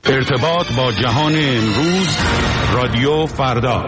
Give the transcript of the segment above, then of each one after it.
ارتباط با جهان امروز، رادیو فردا.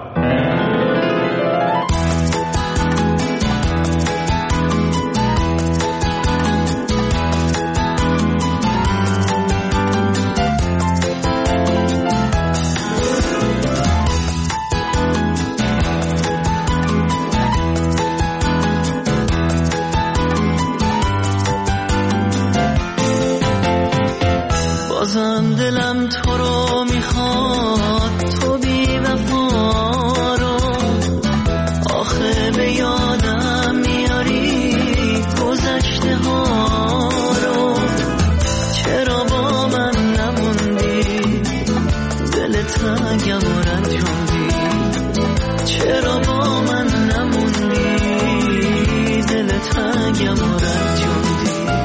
بازم دلم تو رو میخواد، تو بی وفا رو آخه به یادم میاری گذشته ها رو. چرا با من نموندی، دل تنگم و رنجوندی. چرا با من نموندی، دل تنگم و رنجوندی.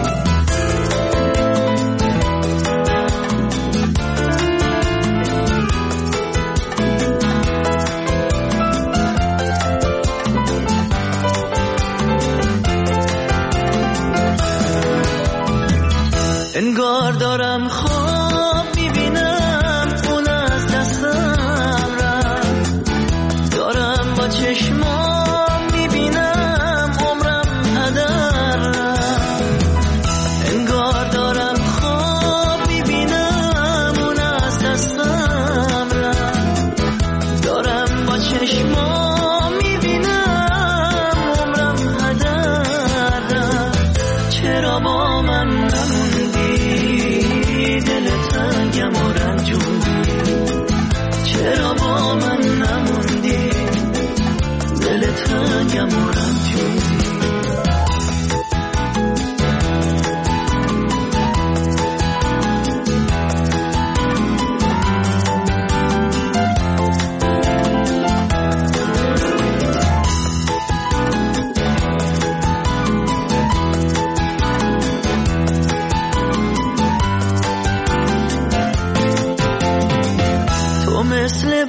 انگار دارم خواب میبینم اون از دستم رفت، دارم با چشمام میبینم عمرم هدر رفت. انگار دارم خواب میبینم اون از دستم رفت، دارم با چشمام میبینم عمرم هدر رفت. چرا با من نموندی، دل تنگم و رنجوندی. چرا با من نموندی، دل تنگم و رنجوندی. مثل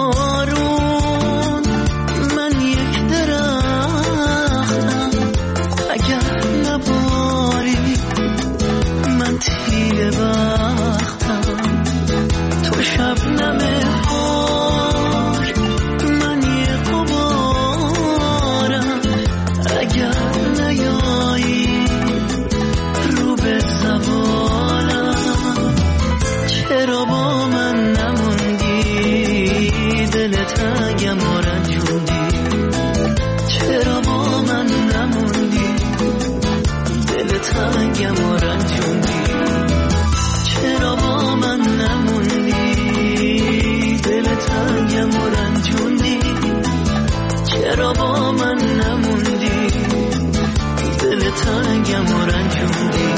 بارون من یک درختم، اگر نباری من تیر بختم. تو شبنم خار من یک غبارم، اگر نیایی رو به زوالم. چرا با من نموندی، دل تنگم و رنجوندی. چرا با من نموندی، دل تنگم و رنجوندی. چرا با من نموندی، دل تنگم و رنجوندی. چرا با من نموندی، دل تنگم و رنجوندی.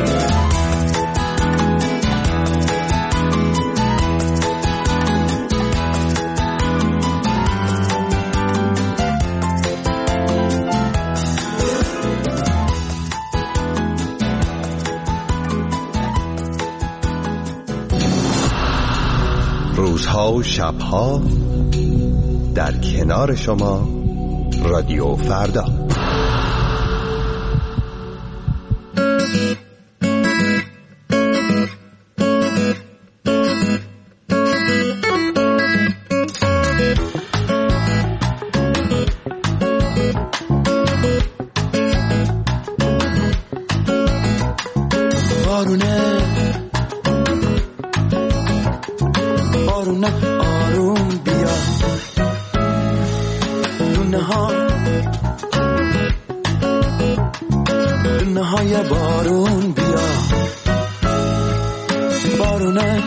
روزها و شبها در کنار شما، رادیو فردا. آروم بیا، دونه های بارون بیا. بارونه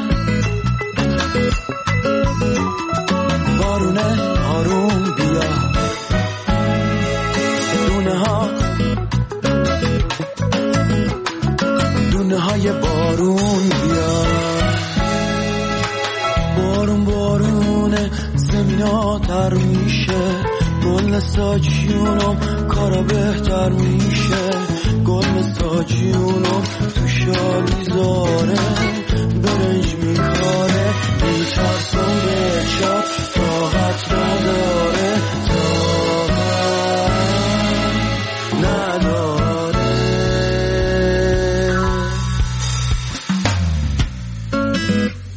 آروم بیا. دونه های بارون بیا. بارونه زمینا تر میشه، گل ساجیونم کارا بهتر میشه. گل ساجیونم تو شالیزاره برنج میکاره. میترسم به چپ طاقت نداره، نداره.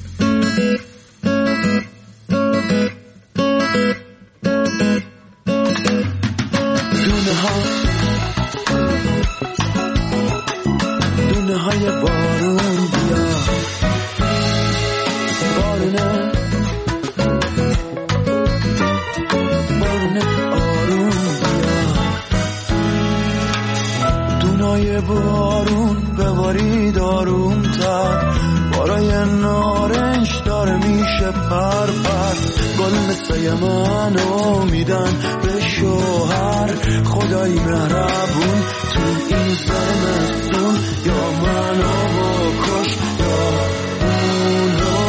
بارون بباری دارومتر، بارای نارنج داره میشه پرپر. گل مثل منو میدن به شوهر، خدای مهربون تو این زمستون، یا منو بکش یا اونو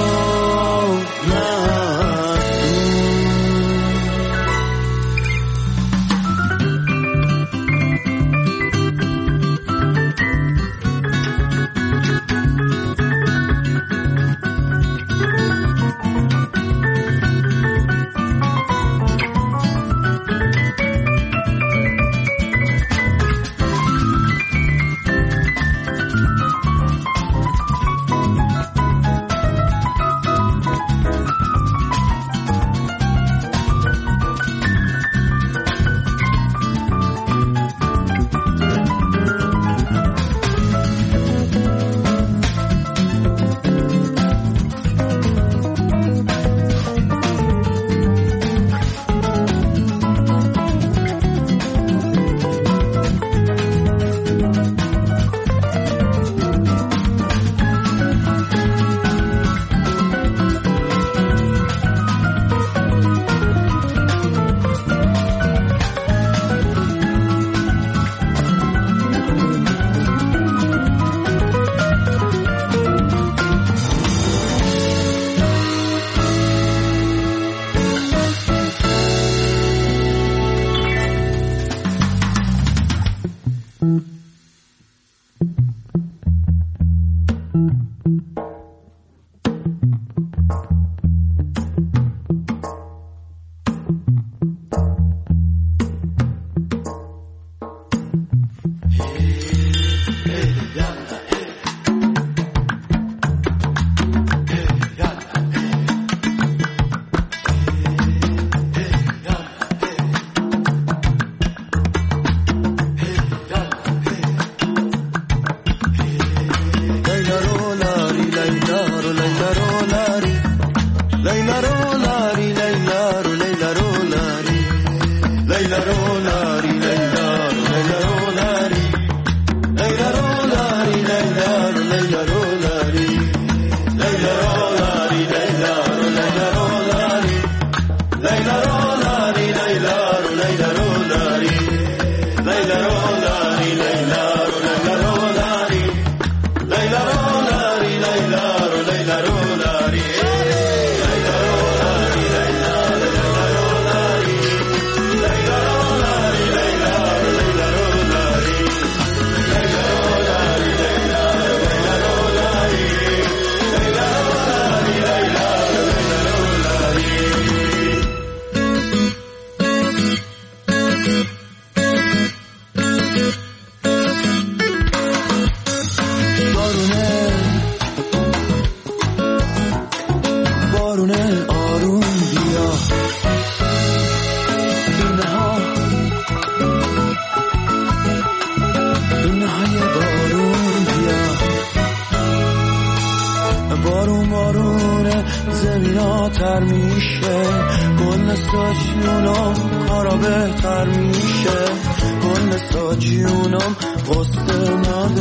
تر میشه، گل ساجونم کارا بهتر میشه، گل ساجونم غصه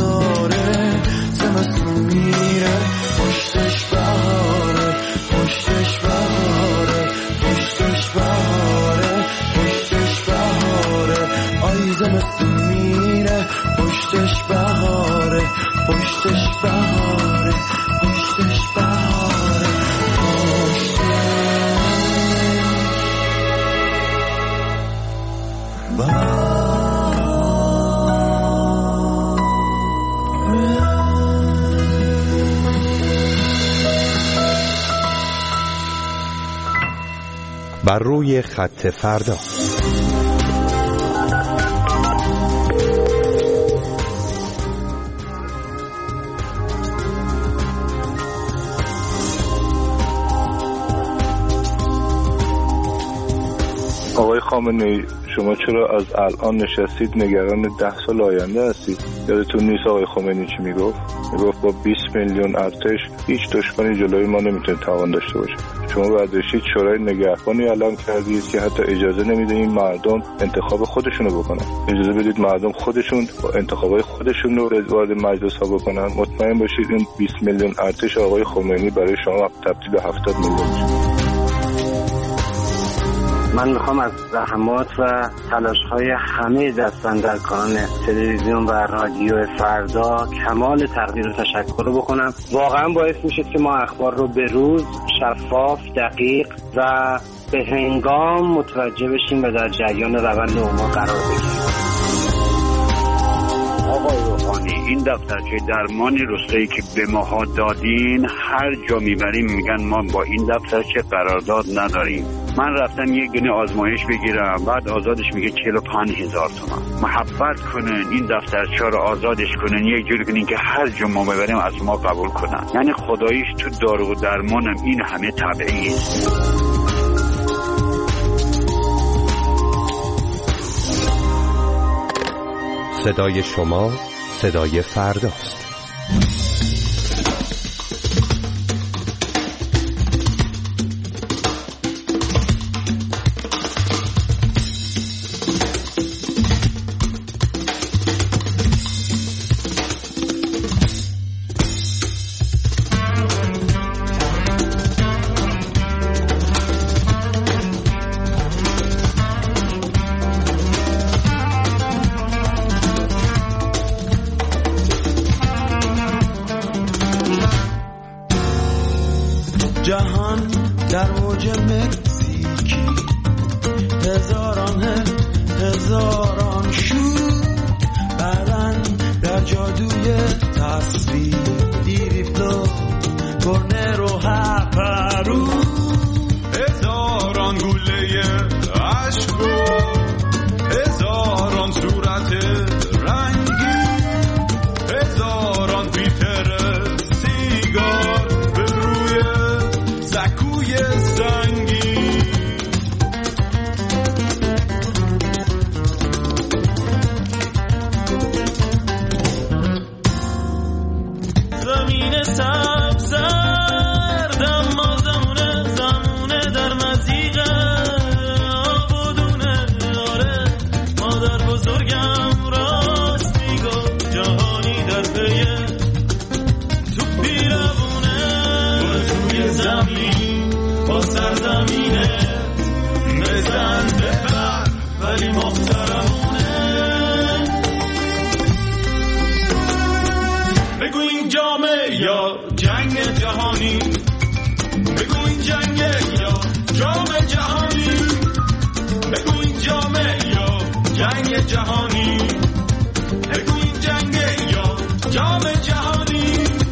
نداره، زمستون میره پشتش بهاره، پشتش بهاره، پشتش بهاره، پشتش بهاره، آی زمستون میره پشتش بهاره، پشتش بهاره، پشتش بهاره، بر روی خط فردا. آقای خامنه‌ای، شما چرا از الان نشستید نگران 10 سال آینده هستید؟ یادتون نیست آقای خمینی چی میگفت؟ میگفت با 20 میلیون ارتش هیچ دشمنی جلوی ما نمیتونه توان داشته باشه. شما برداشتید شورای نگهبانی اعلام کردید که حتی اجازه نمیده این مردم انتخاب خودشونو بکنن. اجازه بدید مردم خودشون انتخابای خودشون رو وارد مجلس ها بکنن. مطمئن باشید این 20 میلیون ارتش آقای خمینی برای شما تبدیل به 70 میلیون میشه. من میخوام از زحمات و تلاش‌های همه دستاندرکاران تلویزیون و رادیو فردا کمال تقدیر و تشکر رو بکنم. واقعا باعث میشه که ما اخبار رو به روز، شفاف، دقیق و به هنگام متوجه بشیم و در جریان روند امور قرار بگیریم. آقای روحانی، این دفترچه درمان روستایی که به ماها دادین هر جا میبریم میگن ما با این دفترچه قرارداد نداریم. من رفتم یک دونه آزمایش بگیرم، بعد آزادش میگه 45,000 تومان. محبت کنن این دفترچه رو آزادش کنن، یک جوری کنین که هر جا ما ببریم از ما قبول کنن. یعنی خداییش تو دارو و درمانم این همه طبیعی است. صدای شما صدای فرداست. جهان در موج مکزیکی، هزاران شور برن در جادوی تصویر، دیریفلو کرنر و هپرو، هزاران گوله عشق و هزاران صورت رنگی، هزاران بیتر سیگار به روی سکوی سنگی. زمین سبز زرد اما زمونه در مزیقه آبودونه. آره مادر بزرگم راست میگو، جهانی در پیه تو پیرمونه. روی زمین با سرزمینه بزن بپر ولی محترمونه. بگو این جامعه یا جنگ جهانی، بگو این جنگه یا جام جهانی، بگو این جامعه یا جنگ جهانی، بگو این جنگه یا جام جهانی.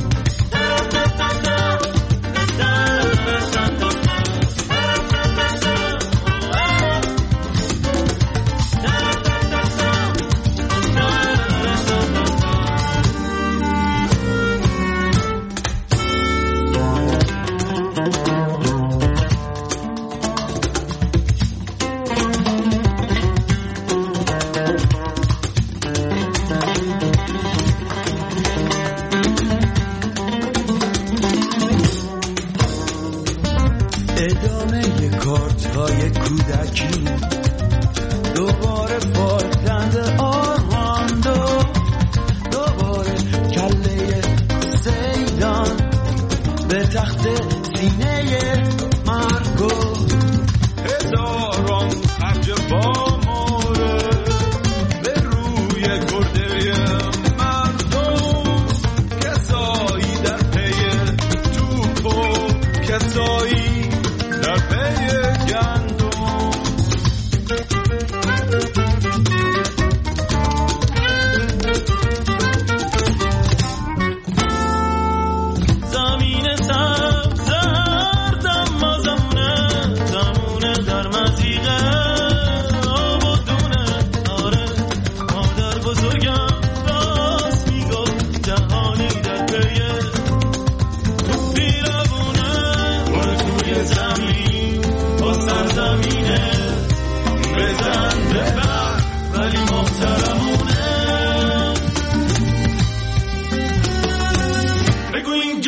ادامه کارت های کودکی، دوباره فالکلند آرماندو، دوباره کله سیدان به تخت سینه مارکو. هزاران خرج باماره به روی گرده مردم، کسایی در پی توپ و کسایی در پی گندم. زمین سبز زرد اما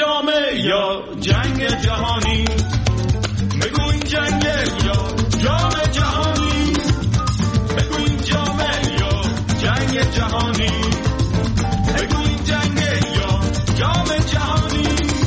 جامه یا جنگ جهانی بگو این جنگه یا جام جهانی بگو این جامه یا جنگ جهانی بگو این جنگه یا جام جهانی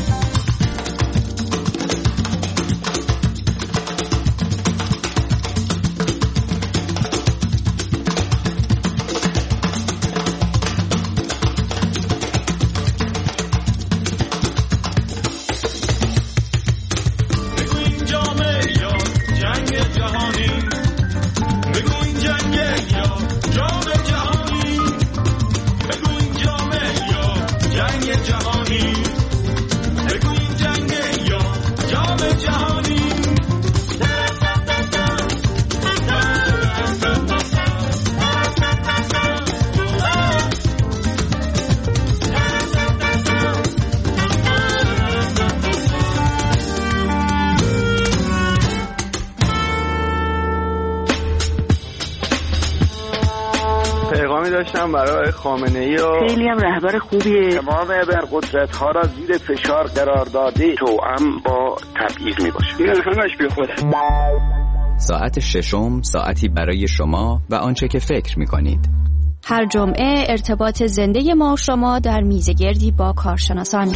داشتم برای خامنه‌ای و خیلی هم رهبر خوبیه. تمام ابرقدرت‌ها را زیر فشار قرار داده توأم با تبعیض میباشه. این همش بیخوده. ساعت ششم، ساعتی برای شما و آنچه که فکر میکنید. هر جمعه ارتباط زنده ما و شما در میزگردی با کارشناسان.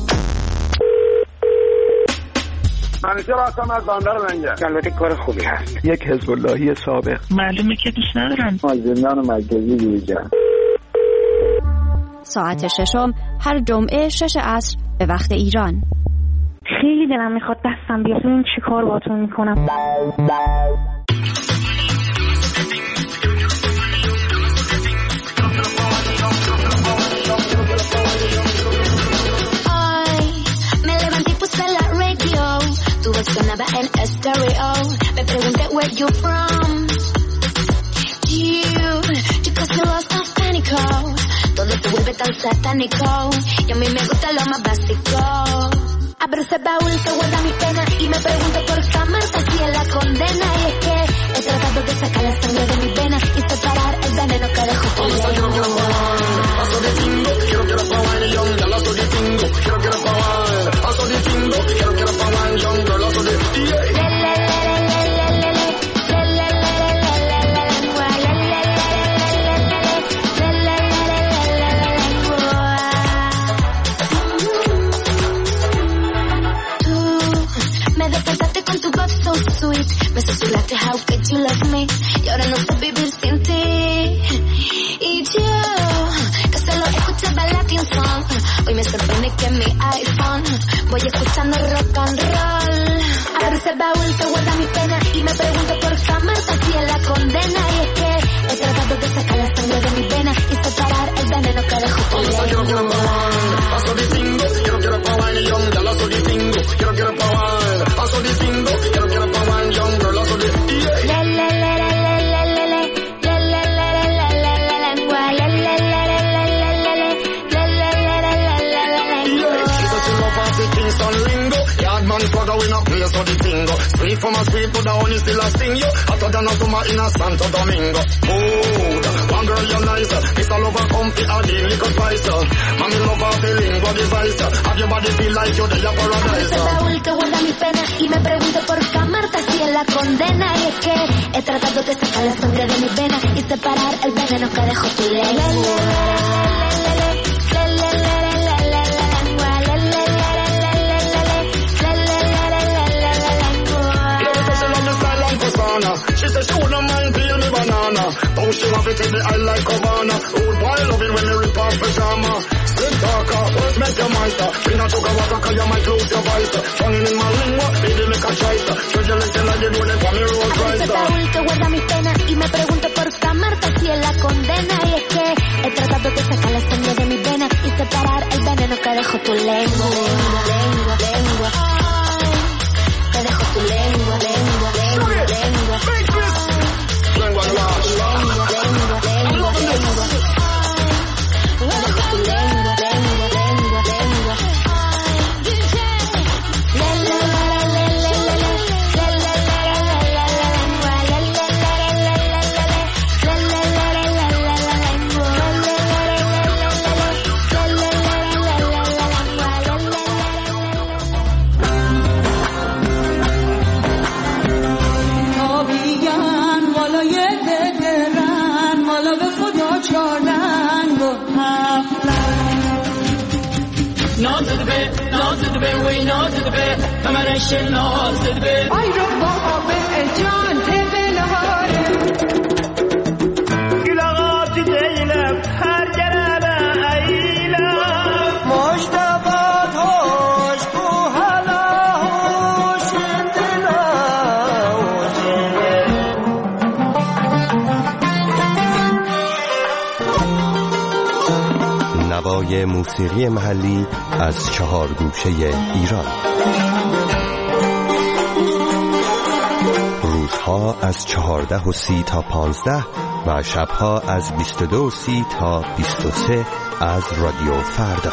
منیجر هستم از بندر منجر. البته کار خوبی هست. یک حزب اللهی سابق. معلومه که دوست ندارم. از زندان مرکزی بیرون. ساعت ششم هر جمعه 6 عصر به وقت ایران. خیلی دلم میخواد دستم بیاد ببین چی کار باهاتون میکنم. Sonaba en estéreo. Me pregunté where you from. You casi lost of pánico. Todo te vuelve tan satánico. Y a mí me gusta lo más básico. Abro ese baúl que guarda mi pena y me pregunto por qué amarte así en la condena. Y es que he tratado de sacar la sangre de mi vena y separar el veneno que dejo tu lengua. Paso de tingo, quiero pa' wine young, ya la soy de tingo, quiero pa' wine. Paso de tingo, quiero pa' wine young, girl, la soy de me susurraste how could you love me y ahora no sé vivir sin ti y yo que solo escuchaba Latin song hoy me sorprende que en mi iPhone voy escuchando rock and roll abro ese baúl que guarda mi pena y me pregunto por qué amarte así en la condena y es que he tratado de sacar la sangre de mi vena y separar el veneno que dejo tu lengua paso de tingo, quiero pa' wine young, ya la soy de tingo, quiero pa' wine. Paso de tingo, quiero pa' wine young, girl, la soy de so the tingo. Sweet from a sweet, but the honey still a sting you. Hotter than a summer in a Santo Domingo. Mood, one girl you're nice. It's all over comfy, a deal liquor spice. Mami love a feeling, what device. Have your body feel like you're the paradise. Ese baúl que guarda mi pena y me pregunto por qué amarte así en la condena. Y es que he tratado de sacar la sangre de mi vena y separar el veneno que dejo tu lengua. She said she wouldn't mind paying me banana. Though she want to take me I like Havana. Old boy love it when you rip off pajama. Slim talker, first make your monster. She not talk about her cause you might lose your voice. Tongue in my lingua, baby make a choice. Treat you like you do it for me Rolls Royce. Ese baúl que guarda mi pena y me pregunto por qué amarte así en la condena. Y es que he tratado de sacar la sangre de mi vena y separar el veneno que dejo tu lengua. Lengua, que dejo tu lengua, lengua. به وینا زده به کمرش ناز زده به آی رو بابا به جان تبل هاره گلاغات دیلم هر گرم ایلم مشتبات هوش بو حالا هوش نوای موسیقی محلی از 4 گوشه ایران. روزها از 14:30 تا 15 و شبها از 22:30 تا 23 از رادیو فردا.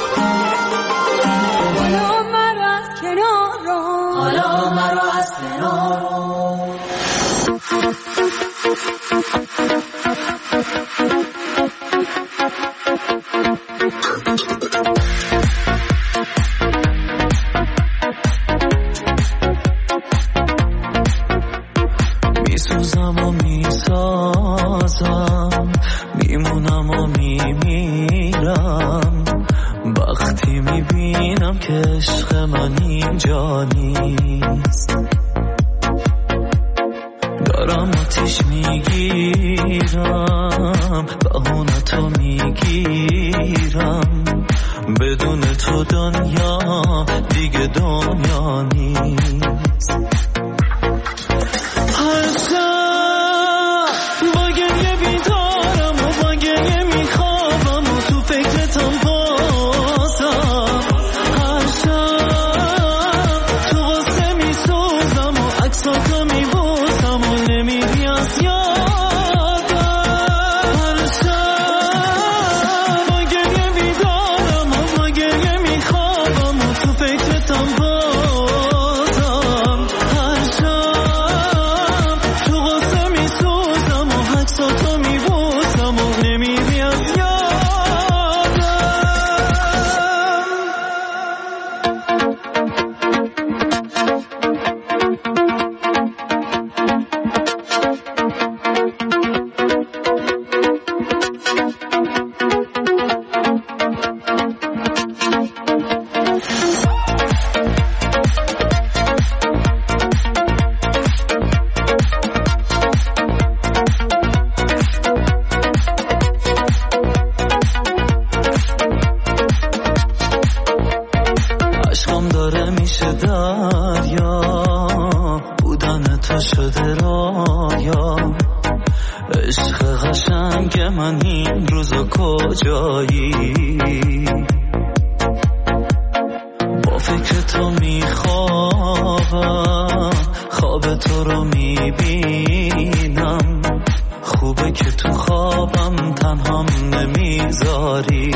حالا مرا از کنار رو، حالا مرا از کنار رو. میسوزم و میسازم، میمونم و میمیرم، وقتی میبینم که عشق من اینجا نیست. دارم آتیش میگیرم، بهونتو میگیرم، بدون تو دنیا دیگه دنیا نیست. هر شب با گریه بیدارم و با گریه میخوابم و تو فکرتم بازم. هر شب تو غصه میسوزم و عکساتو میبوسم و نمیری از یادم. هر شب با گریه بیدارم و با گریه میخوابم و تو فکرتم بازم. هر شب تو غصه میسوزم و عکساتو میبوسم و نمیری از یادم. عشقم داره میشه دریا، بودن تو شده رایا. عشق قشنگ من این روزا کجایی؟ با فکر تو میخوابم، خواب تو رو میبینم. خوبه که تو خوابم تنهام نمیذاری.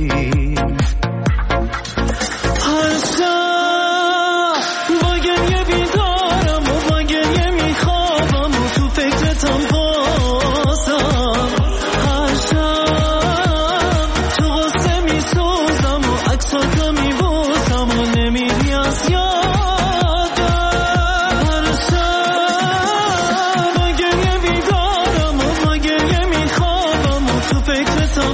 هر شب با گریه بیدارم و با گریه میخوابم و تو فکرتم بازم. هر شب تو غصه میسوزم و عکساتو میبوسم و نمیری از یادم. هر شب با گریه بیدارم و با گریه میخوابم و تو فکرتم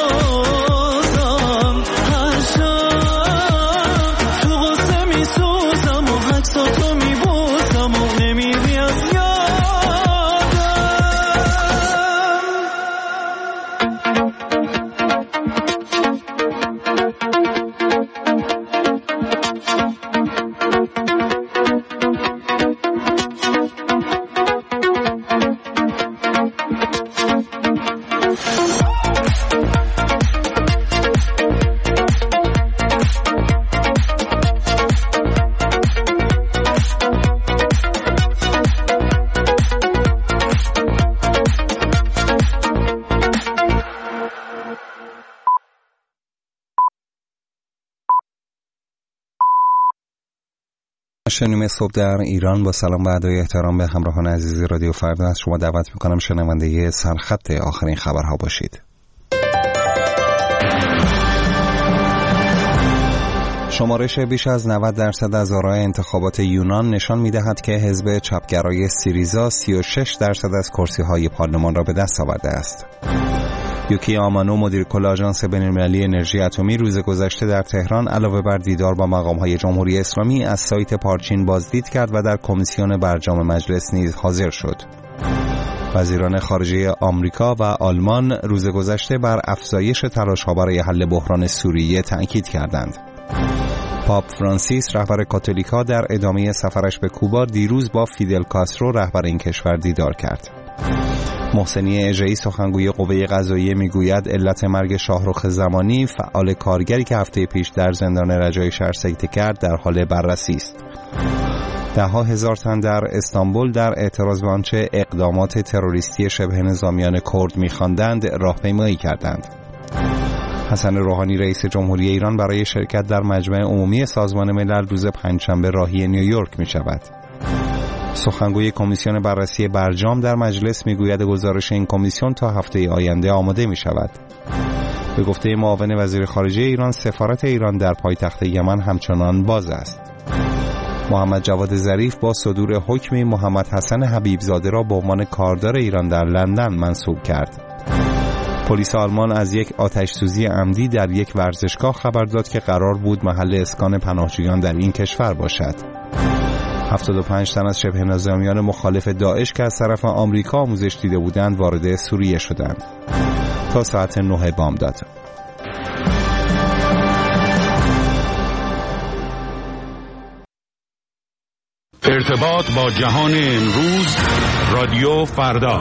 بازم. هر شب تو غصه میسوزم و عکساتو میبوسم و نمیری از یادم. شنیمه صبح در ایران با سلام و ادای احترام به همراهان عزیز رادیو فردا از شما دعوت میکنم شنونده سرخط آخرین خبرها باشید. شمارش بیش از 90% از آرای انتخابات یونان نشان می‌دهد که حزب چپگرای سیریزا 36% از کرسی‌های پارلمان را به دست آورده است. یوکی آمانو مدیر کل آژانس بین‌المللی انرژی اتمی روز گذشته در تهران علاوه بر دیدار با مقام‌های جمهوری اسلامی از سایت پارچین بازدید کرد و در کمیسیون برجام مجلس نیز حاضر شد. وزیران خارجه آمریکا و آلمان روز گذشته بر افزایش تلاش‌ها برای حل بحران سوریه تأکید کردند. پاپ فرانسیس رهبر کاتولیکا در ادامه سفرش به کوبا دیروز با فیدل کاسترو رهبر این کشور دیدار کرد. محسنی اژه‌ای سخنگوی قوه قضاییه میگوید علت مرگ شاهرخ زمانی فعال کارگری که هفته پیش در زندان رجای شهر سکته کرد در حال بررسی است. ده‌ها هزار تن در استانبول در اعتراض به آنچه اقدامات تروریستی شبه نظامیان کرد می‌خواندند راهپیمایی کردند. حسن روحانی رئیس جمهوری ایران برای شرکت در مجمع عمومی سازمان ملل روز پنجشنبه راهی نیویورک می‌شود. سخنگوی کمیسیون بررسی برجام در مجلس میگوید گزارش این کمیسیون تا هفته آینده آماده می شود. به گفته معاون وزیر خارجه ایران سفارت ایران در پایتخت یمن همچنان باز است. محمد جواد ظریف با صدور حکمی محمد حسن حبیبزاده را به عنوان کاردار ایران در لندن منصوب کرد. پلیس آلمان از یک آتش‌سوزی عمدی در یک ورزشگاه خبر داد که قرار بود محل اسکان پناهجویان در این کشور باشد. 75 تن از شبه نظامیان مخالف داعش که از طرف آمریکا آموزش دیده بودند وارد سوریه شدند. تا ساعت 9 بامداد. ارتباط با جهان امروز، رادیو فردا.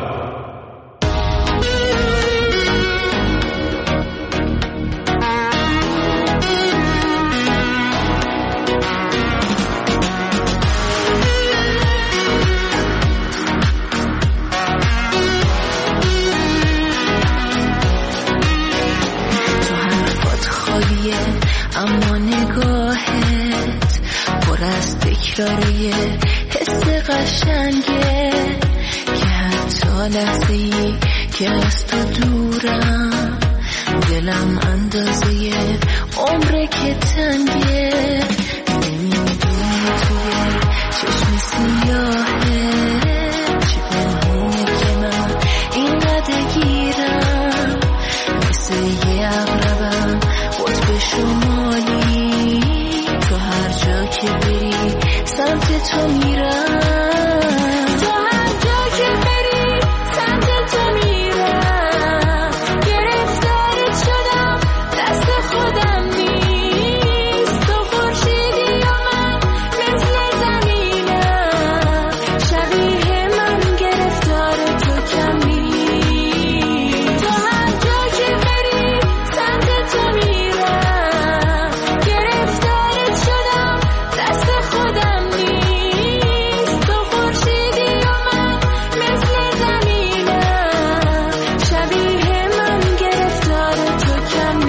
اما نگاهت پر از تکراریه، حس قشنگه که حتی لحظه‌ای که از تو دورم دلم اندازه عمره که تنگه. نمیدونی توی چشم سیاهه چی پنهونه که من اینقدر گیرم، مثل یه عقربم قطب شمالی، تو هر جا که بری سمت تو میرم، تو هر جا که بری سمت تو میرم، گرفتارت شدم دست خودم نیست، تو خورشیدی و من مثل زمینم، شبیه من گرفتار تو کمی، تو هر جا که بری سمت تو میرم، گرفتارت شدم دست خودم نیست، تو خورشیدی و من مثل زمینم، شبیه من گرفتار تو کم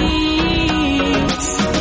نیست.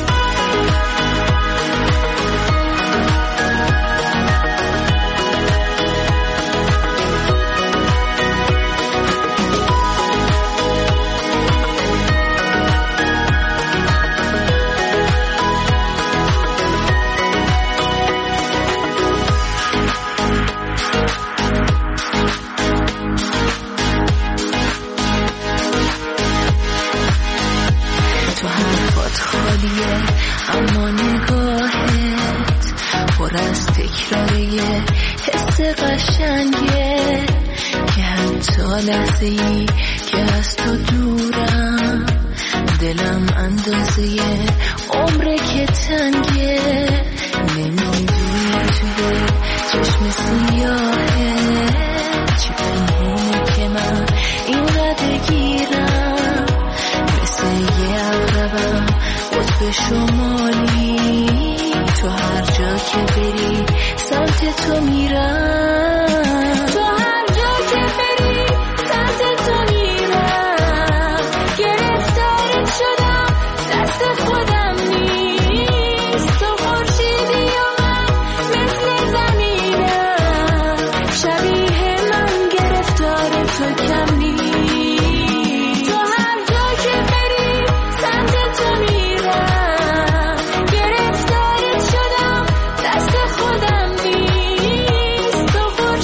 تو حرفات خالیه اما نگاهت پر از تکراریه، حس قشنگه که حتی لحظه‌ای که از تو دورم دلم اندازه عمره که تنگه. نمیدونی توی چشم سیاهه چی پنهونه که من اینقدر گیرم، مثل یه عقربم قطب شمالی، تو هر جا که بری سمت تو میرم، تو هر جا که بری سمت تو میرم، گرفتارت شدم دست خودم نیست، تو خورشیدی و من مثل زمینم، شبیه من گرفتار تو کم نیست، تو هر جا که بری سمت تو میرم، گرفتارت شدم دست خودم نیست، تو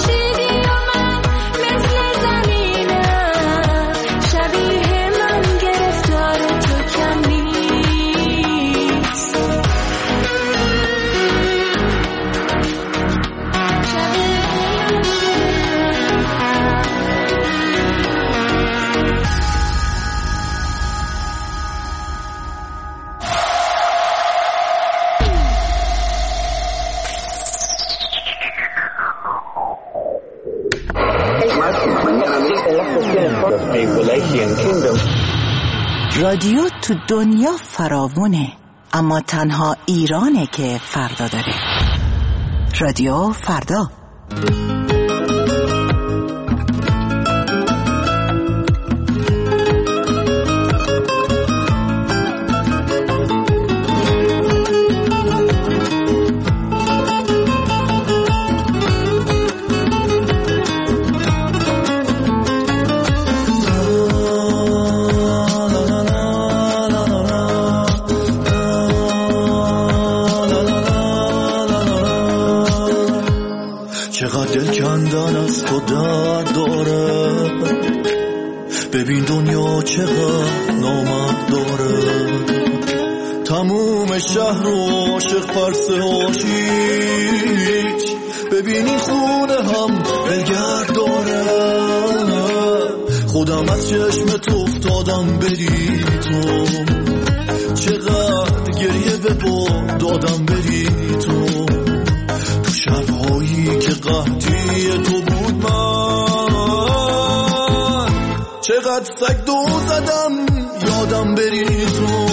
Appalachian Kingdom. رادیو تو دنیا فراوونه، اما تنها ایرانه که فردا داره. رادیو فردا. دل کندن از تو درد داره، ببین دنیا چقدر نامرد داره، تموم شهر و عاشق پرسه آشیش، ببین این خونه هم بلگرد داره، خودم از چشم تو افتادم بری تو، چقدر گریه به باد دادم بری تو، شبهایی که قحطی تو بود من، چقدر سگ دو زدم یادم بری تو،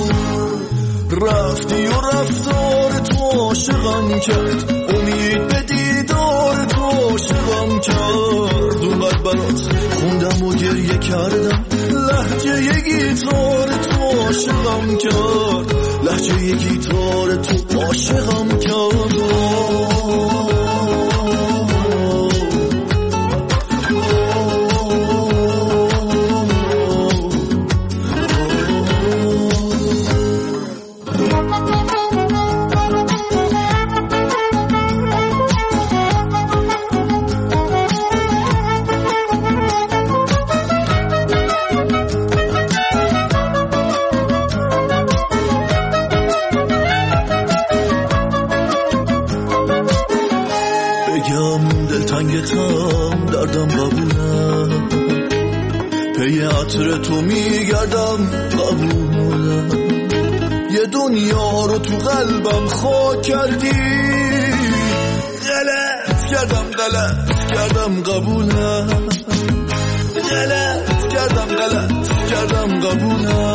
رفتی و رفتار تو عاشقم کرد، امید به دیدار تو عاشقم کرد، اونقدر برات خوندم و گریه کردم، لهجه یه گیتار تو عاشقم کرد، لهجه یه گیتار تو عاشقم کرد. دردم قبوله، پی عطر تو میگردم قبوله، یه دنیا رو تو قلبم خاک کردی، غلط کردم قبوله، غلط کردم قبوله،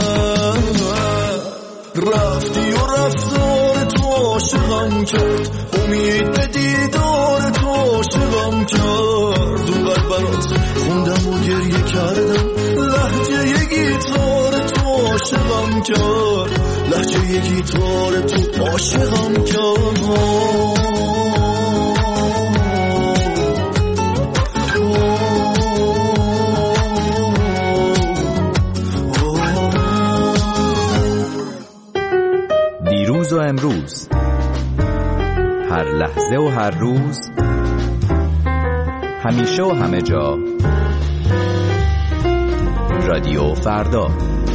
رفتی و رفتار تو عاشقم کرد، امید به دیدار تو عاشقم کرد، اونقدر برات خوندم و گریه کردم، لهجه یه گیتار تو عاشقم کرد، لهجه یه گیتار تو عاشقم کرد. دیروز و امروز، هر لحظه و هر روز، همیشه و همه جا، رادیو فردا.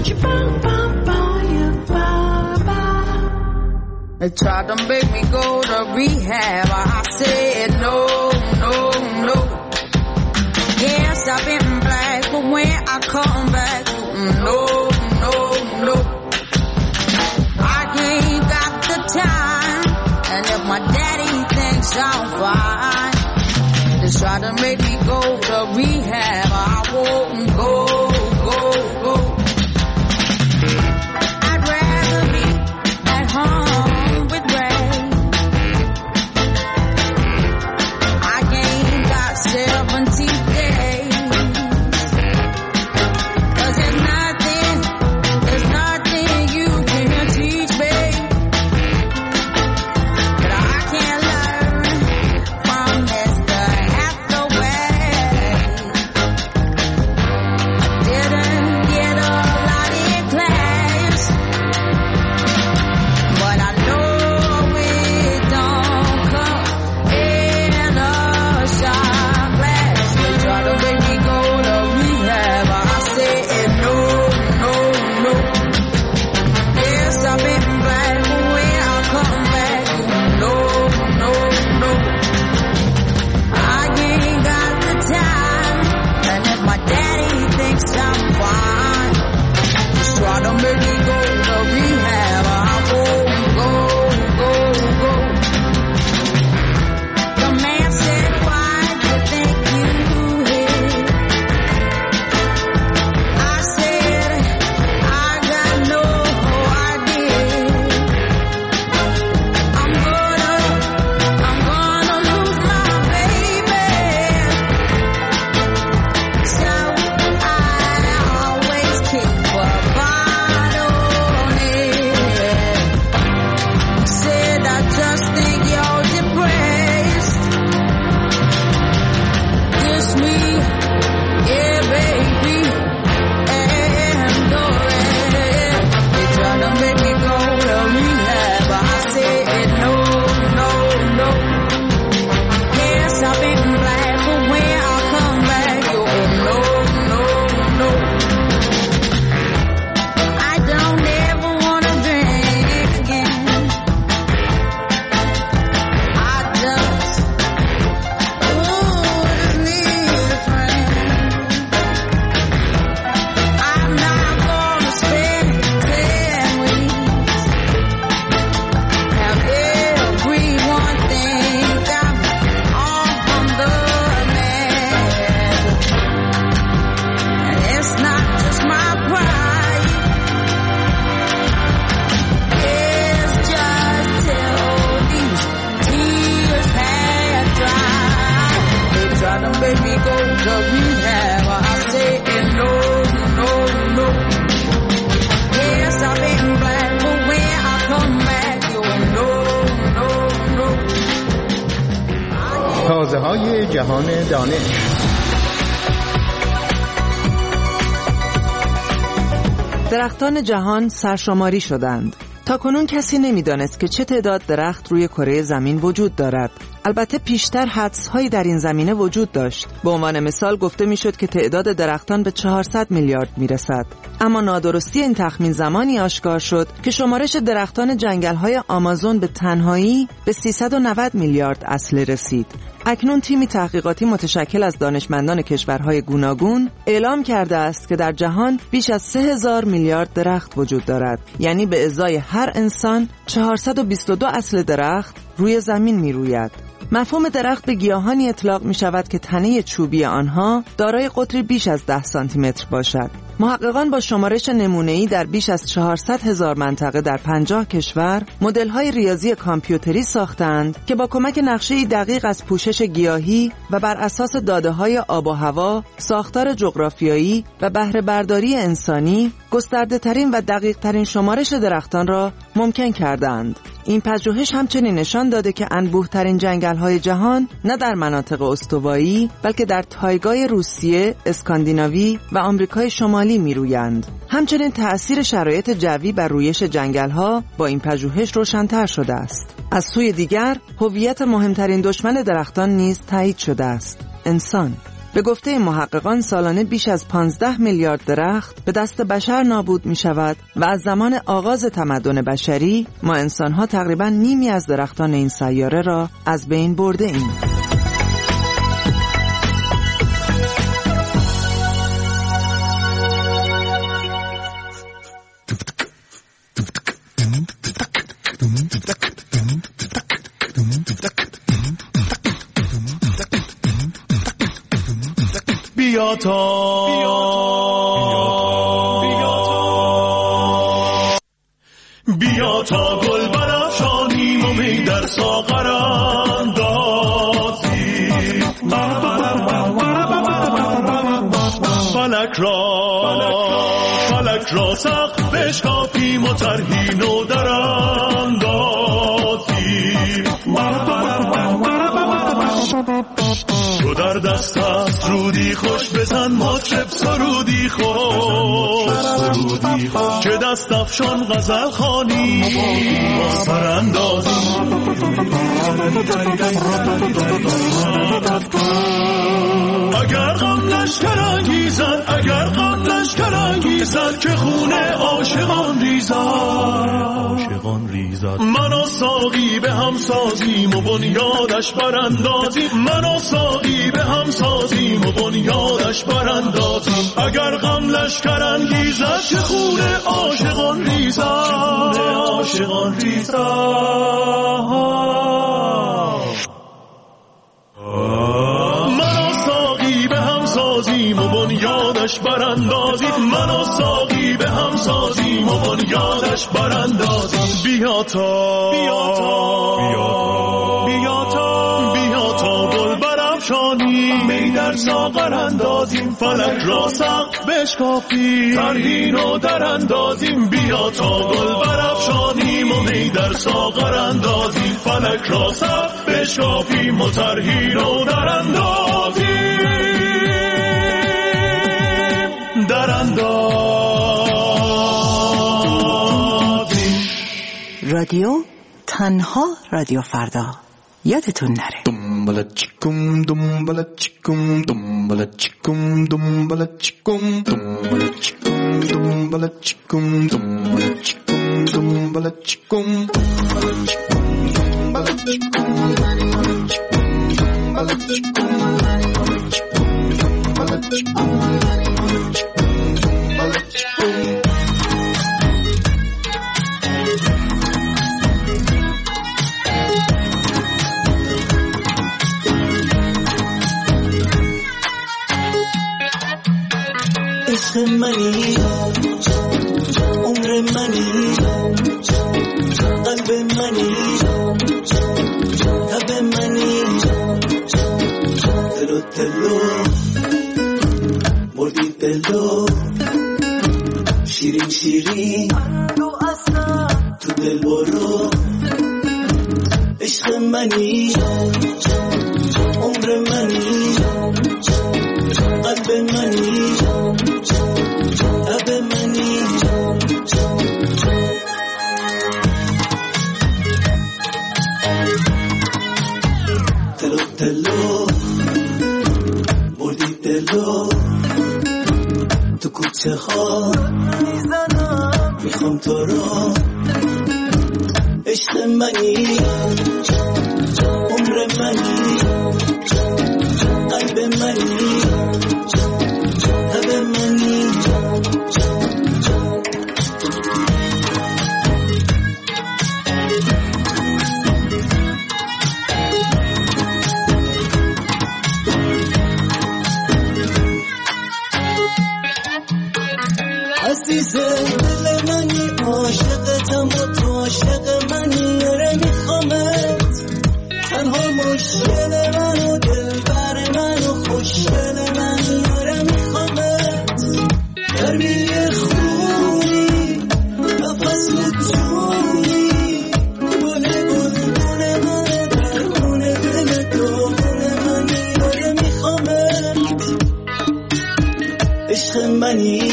They tried to make me go to rehab, I said no, no, no. Yes, I've been black, but when I come back, no, no, no. I ain't got the time, and if my daddy thinks I'm fine, they try to make me go to rehab, I won't go, go, go. I'd rather be at home with Ray. I ain't got 70 days, 'cause there's nothing you can teach me that I can't learn from Mr. Hathaway. to rehab. I say no, no, no. Yes, I've been black, but when I come back, you'll no, no, no. تازه های جهان دانش. درختان جهان سرشماری شدند. تاکنون کسی نمی‌دانست که چه تعداد درخت روی کره زمین وجود دارد. البته پیشتر حدس‌هایی در این زمینه وجود داشت. به عنوان مثال گفته می‌شد که تعداد درختان به 400 میلیارد میرسد. اما نادرستی این تخمین زمانی آشکار شد که شمارش درختان جنگل‌های آمازون به تنهایی به 390 میلیارد اصله رسید. اکنون تیمی تحقیقاتی متشکل از دانشمندان کشورهای گوناگون اعلام کرده است که در جهان بیش از 3000 میلیارد درخت وجود دارد. یعنی به ازای هر انسان 422 اصل درخت روی زمین می روید. مفهوم درخت به گیاهانی اطلاق می شود که تنه چوبی آنها دارای قطری بیش از 10 سانتی متر باشد. محققان با شمارش نمونه‌ای در بیش از 400,000 منطقه در 50 کشور مدل‌های ریاضی کامپیوتری ساختند که با کمک نقشه‌ای دقیق از پوشش گیاهی و بر اساس داده‌های آب و هوا، ساختار جغرافیایی و بهره برداری انسانی گسترده‌ترین و دقیق‌ترین شمارش درختان را ممکن کردند. این پژوهش همچنین نشان داده که انبوه‌ترین جنگل‌های جهان نه در مناطق استوایی بلکه در تایگای روسیه، اسکاندیناوی و آمریکای شمالی می‌رویند. همچنین تأثیر شرایط جوی بر رویش جنگل‌ها با این پژوهش روشن‌تر شده است. از سوی دیگر، هویت مهمترین دشمن درختان نیز تایید شده است: انسان. به گفته محققان سالانه بیش از 15 میلیارد درخت به دست بشر نابود می شود و از زمان آغاز تمدن بشری ما انسان‌ها تقریباً نیمی از درختان این سیاره را از بین برده ایم. بیا تا گل برافشانیم و می در ساغر اندازیم فلک را سقف بشکافیم و طرحی نو در اندازیم. تو در دست است رودی خوش بزن مطرب سرودی خوش که دست افشان غزل خوانی با سراندازی. اگر غم لشکر انگیزد که خون عاشقان ریزد من و ساقی به هم سازیم و بنیادش براندازیم. اگر غم لشکر انگیزد که خون عاشقان ریزد من و ساقی به هم سازیم و بنیادش براندازیم. بیا تا گل برافشانیم می در ساغر اندازیم. فلک را سقف بشکافیم طرحی نو در اندازیم. بیا تا گل برافشانیم و می در ساغر اندازیم. فلک را سقف بشکافیم و طرحی نو در اندازیم. رادیو تنها رادیو فردا. یادتون نره. دنبالا چیکم دنبالا چیکم دنبالا چیکم دنبالا چیکم دنبالا چیکم دنبالا چیکم دنبالا چیکم دنبالا چیکم دنبالا چیکم دنبالا چیکم دنبالا چیکم دنبالا چیکم عشق منی عمر منی قلب منی تب منی تلو تلو دلو شیرین شیرین تو دل برو عشق منی عمر منی قلب منی تب منی تلو تلو بردی دلو تو کوچه ها میخوام تو رو عشق منی عمر منی قلب منی تب منی عزیز دل منی عاشقتم و تو عاشق منی آره میخوامت تنها مشکل من و دلبر من و خوشگل منی آره میخوامت گرمی خونی و فصل جونی گل گلگون من درمون دل دومون منی آره میخوامت عشق منی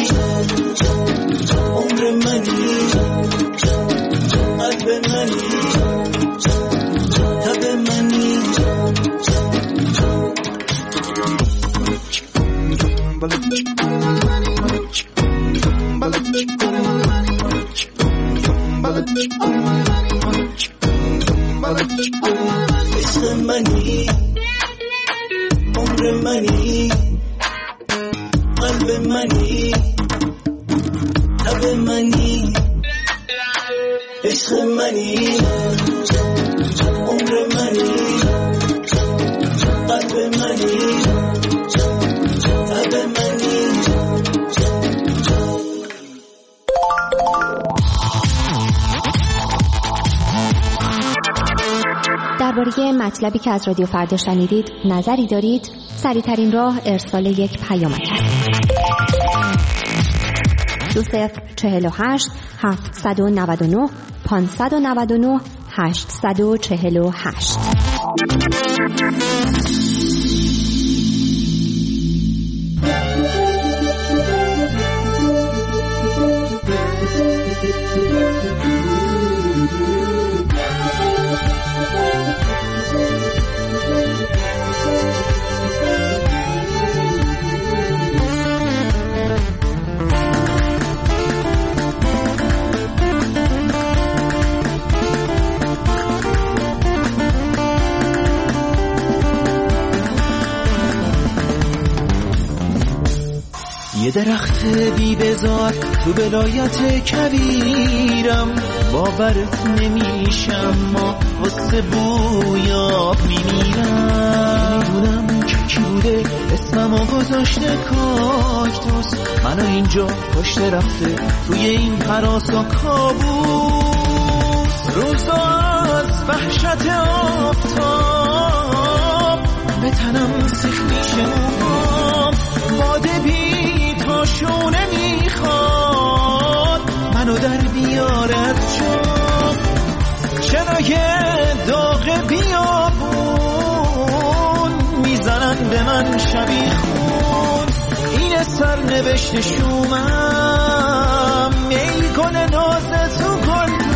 عمر منی قلب منی تب منی عشق منی عمر منی قلب منی تب منی عشق منی عمر منی قلب منی تب منی درباره مطلبی که از رادیو فردا شنیدید نظری دارید؟ سریع‌ترین راه ارسال یک پیامک است. 2048 799 599 848. یه درخت بی بزار تو ولایت کویرم، باورت نمیشم ما واسه بویاب میمیرم. میدونم که کی بوده اسممو گذاشته کاکتوس، منو اینجا پشت رفته توی این هراسا کابوس. روزا از وحشت آفتاب به تنم سیخ میشه موهام، باده بی تاشونه میخواد منو در بیارد شد. چرای داغ بیابون میزنن به من شبیخون، این سرنوشت شومم میل کنه ناز تو گلدون.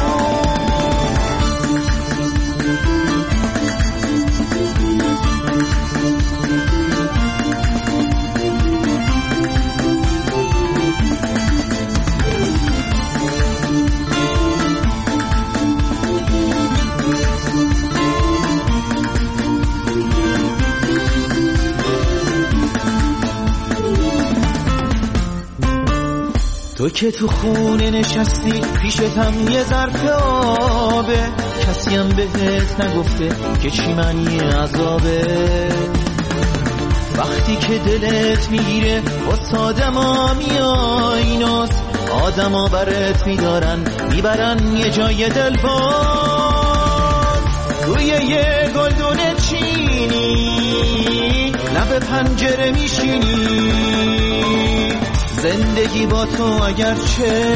تو که تو خونه نشستی پیشتم یه ظرف آبه، کسی هم بهت نگفته که چی معنی عذابه. وقتی که دلت میگیره واسه آدما میای ناز، آدما برات میدارن میبرن یه جای دلباز. توی یه گلدون چینی لب پنجره میشینی، زندگی با تو اگرچه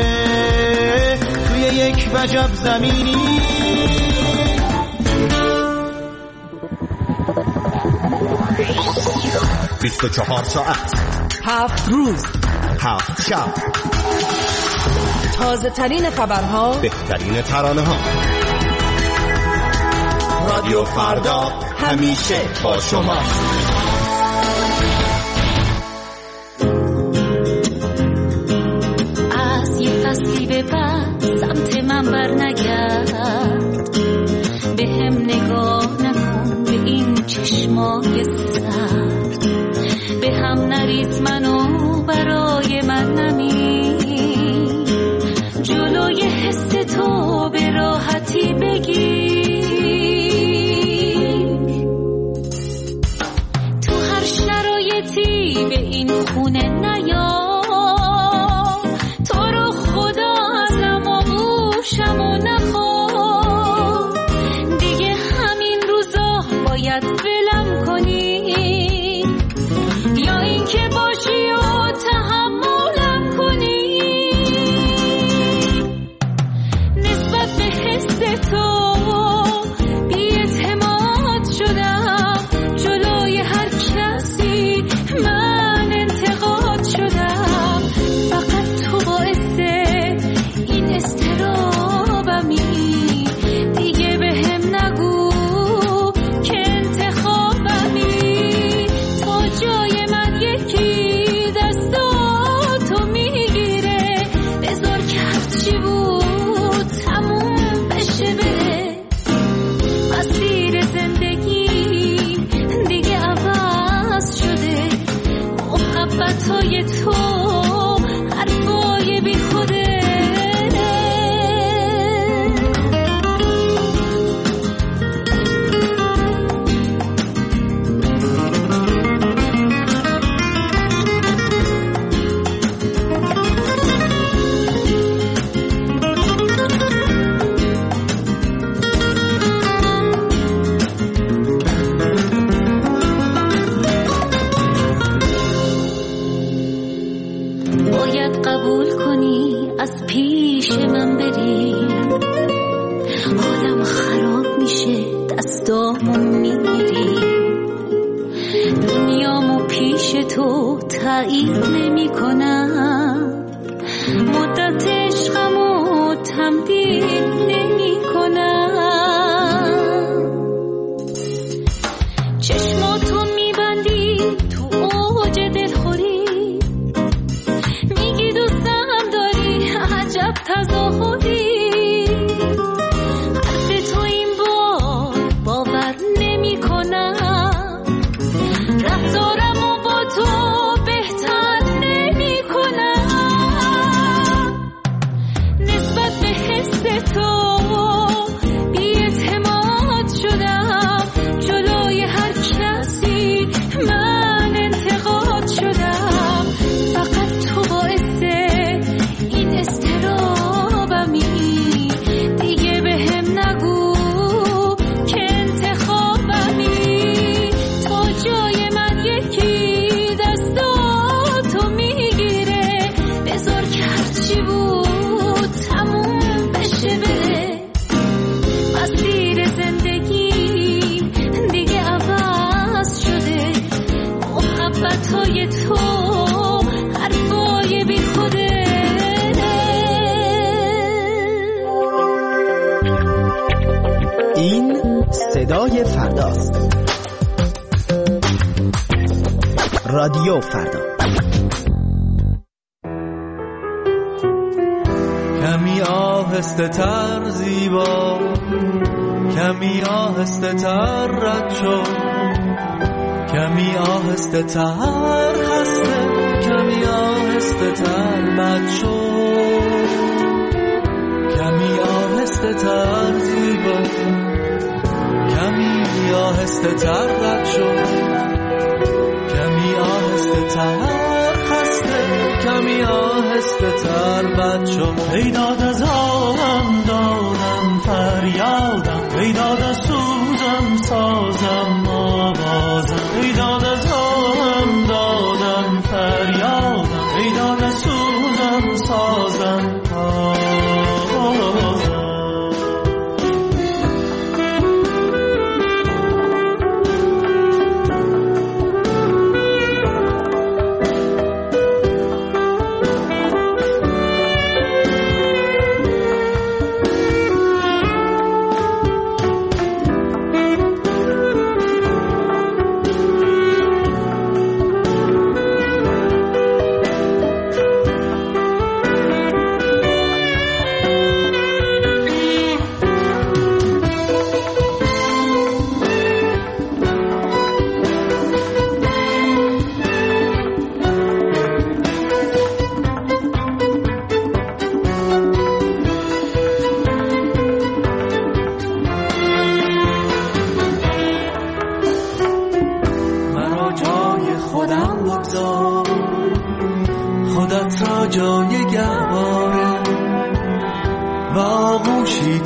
توی یک وجب زمینی 24 ساعت 7 روز 7 شب تازه ترین خبرها، بهترین ترانه ها. رادیو فردا همیشه با شما. از یه فصلی به بعد سمت من بر نگرد، به هم نگاه نکن به این چشمای سرد، به هم نریز منو برای من نمی، جلوی حس تو به راحتی بگیر، تو هر شرایطی به این خونه نیا، تو رو خدا ازم آغوشم و نخوا، دیگه همین روزا باید ولم کنی، یا این که باشی و تحملم کنی، نسبت به حس تو بی‌اعتماد شدم، جلوی هر کسی من انتقاد شدم، فقط تو باعث این اضطرابمی، دیگه به هم نگو که انتخابمی، تا جای من یکی دستاتو میگیره، بذار که هرچی بود تموم بشه بره، مسیر زندگی دیگه عوض شده، محبتهای تو حرفای بی خوده، باید قبول کنی از پیش من بری، حالم خراب میشه دستامو میگیری، دنیامو پیش تو تایید نمی کنم، مدت عشقمو تمدید نمی کنم، چشماتو میبندی تو اوج دلخوری، میگی دوستم داری عجب تظاهری، حرف تو این بار باور نمی کنم، رفتارمو با تو بهتر نمی کنم، نسبت به حس تو بی‌اعتماد شدم، جلوی هر کسی من انتقاد شدم، فقط تو باعث این اضطرابمی، دیگه به هم نگو که انتخابمی، تا جای من یکی دستاتو میگیره، بذار که هرچی بود تموم بشه بره، مسیر زندگی دیگه عوض شده، محبتهای تو حرفای بی خوده. این صدای فرداست. رادیو فردا. کمی آهسته تر زیبا، کمی آهسته تر رد شو، کمی آهسته تر خسته، کمی آهسته تر بد شو، کمی آهسته تر زیبا، کمی آهسته تر رد شو، کمی آهسته تر خسته، کمی آهسته تر بد شو، ای داد از آهم دادم فریادم، ای داد از سوزم سازم آوازم، ای داد از آهم دادم فریادم، ای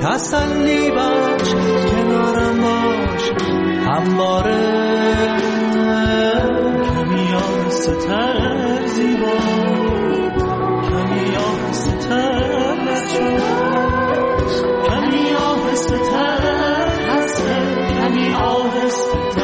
تسلی بخش کنارم باش همواره کمی آهسته تر زیبا کمی آهسته تر کمی آهسته تر کمی آهسته تر